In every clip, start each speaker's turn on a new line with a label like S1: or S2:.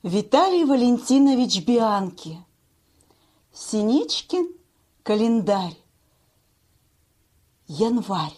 S1: Виталий Валентинович Бианки. Синичкин календарь. Январь.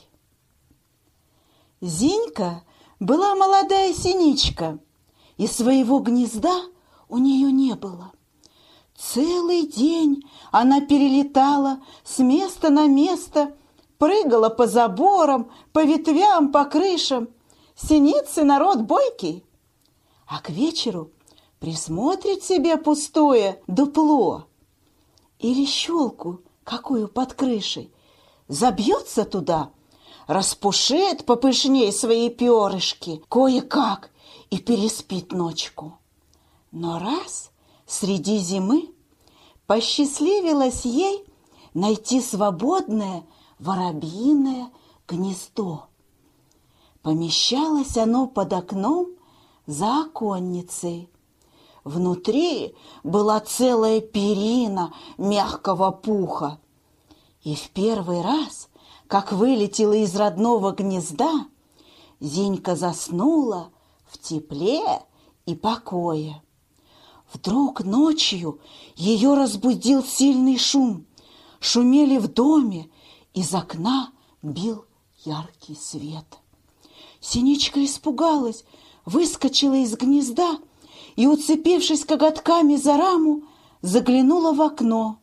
S1: Зинька была молодая синичка, и своего гнезда у нее не было. Целый день она перелетала с места на место, прыгала по заборам, по ветвям, по крышам. Синицы народ бойкий. А к вечеру присмотрит себе пустое дупло или щелку какую под крышей, забьется туда, распушит попышней свои перышки кое-как и переспит ночку. Но раз среди зимы посчастливилось ей найти свободное воробьиное гнездо. Помещалось оно под окном за оконницей. Внутри была целая перина мягкого пуха. И в первый раз, как вылетела из родного гнезда, Зинька заснула в тепле и покое. Вдруг ночью ее разбудил сильный шум. Шумели в доме, из окна бил яркий свет. Синичка испугалась, выскочила из гнезда и, уцепившись коготками за раму, заглянула в окно.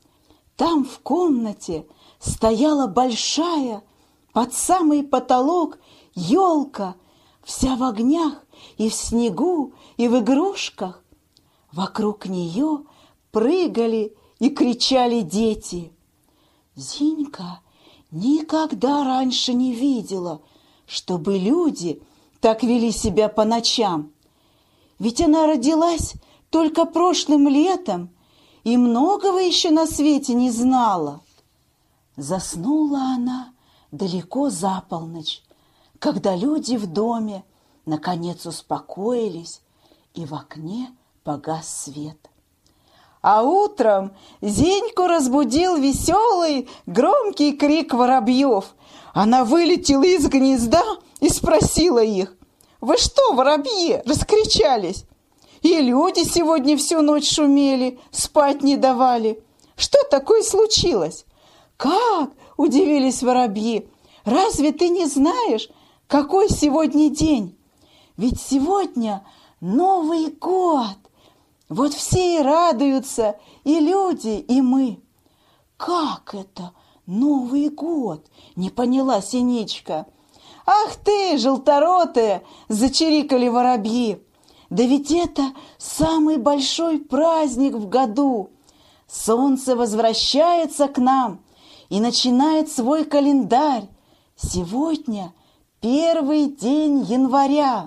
S1: Там в комнате стояла большая, под самый потолок, елка, вся в огнях и в снегу, и в игрушках. Вокруг нее прыгали и кричали дети. Зинька никогда раньше не видела, чтобы люди так вели себя по ночам. Ведь она родилась только прошлым летом и многого еще на свете не знала. Заснула она далеко за полночь, когда люди в доме наконец успокоились, и в окне погас свет. А утром Зиньку разбудил веселый, громкий крик воробьев. Она вылетела из гнезда и спросила их: «Вы что, воробьи, раскричались? И люди сегодня всю ночь шумели, спать не давали. Что такое случилось?» «Как?» – удивились воробьи. «Разве ты не знаешь, какой сегодня день? Ведь сегодня Новый год. Вот все и радуются, и люди, и мы». «Как это Новый год?» – не поняла синичка. «Ах ты, желторотая!» – зачирикали воробьи. «Да ведь это самый большой праздник в году. Солнце возвращается к нам и начинает свой календарь. Сегодня первый день января».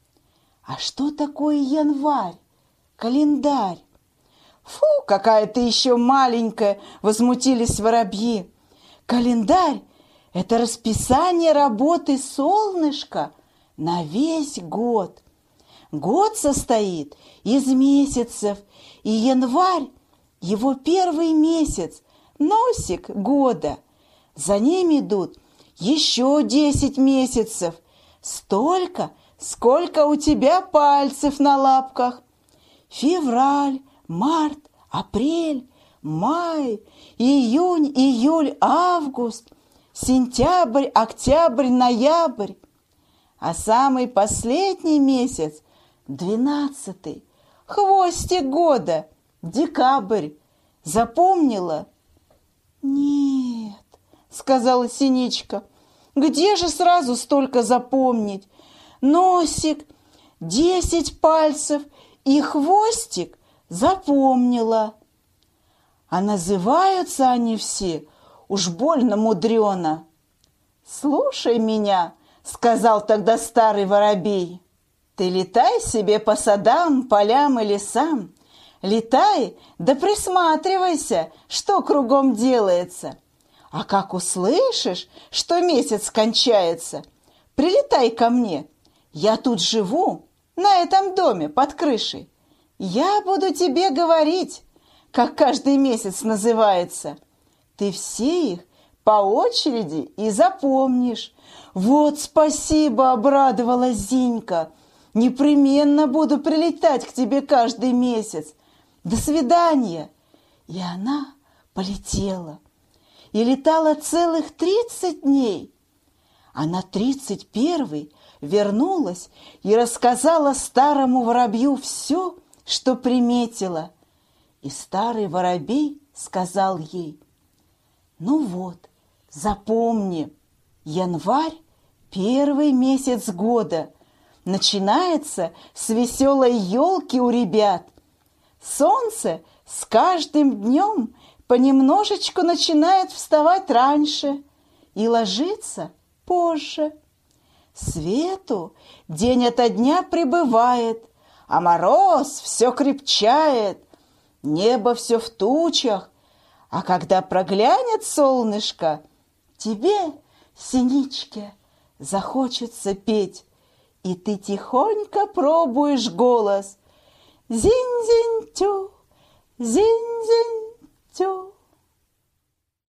S1: «А что такое январь? Календарь?» «Фу, какая ты еще маленькая!» – возмутились воробьи. «Календарь – это расписание работы солнышка на весь год. Год состоит из месяцев, и январь – его первый месяц, носик года. За ним идут еще 10 месяцев, столько, сколько у тебя пальцев на лапках. Февраль, март, апрель, май, июнь, июль, август, сентябрь, октябрь, ноябрь. А самый последний месяц, 12-й, хвостик года, декабрь. Запомнила? «Нет», — сказала синичка, — «где же сразу столько запомнить? Носик, 10 пальцев и хвостик запомнила. А называются они все уж больно мудрено». «Слушай меня», — сказал тогда старый воробей. «Ты летай себе по садам, полям и лесам. Летай, да присматривайся, что кругом делается. А как услышишь, что месяц кончается, прилетай ко мне. Я тут живу, на этом доме под крышей. Я буду тебе говорить, как каждый месяц называется. Ты все их по очереди и запомнишь». «Вот спасибо!» – обрадовалась Зинька. Непременно буду прилетать к тебе каждый месяц. До свидания!» И она полетела. И летала целых 30 дней. А на 31-й вернулась и рассказала старому воробью все, что приметила. И старый воробей сказал ей: «Ну вот, запомни, январь – первый месяц года. Начинается с веселой елки у ребят. Солнце с каждым днем понемножечку начинает вставать раньше и ложиться позже. Свету день ото дня прибывает, а мороз все крепчает. Небо все в тучах, а когда проглянет солнышко, тебе, синичке, захочется петь, и ты тихонько пробуешь голос: зинь-зинь-тю, зинь-зинь.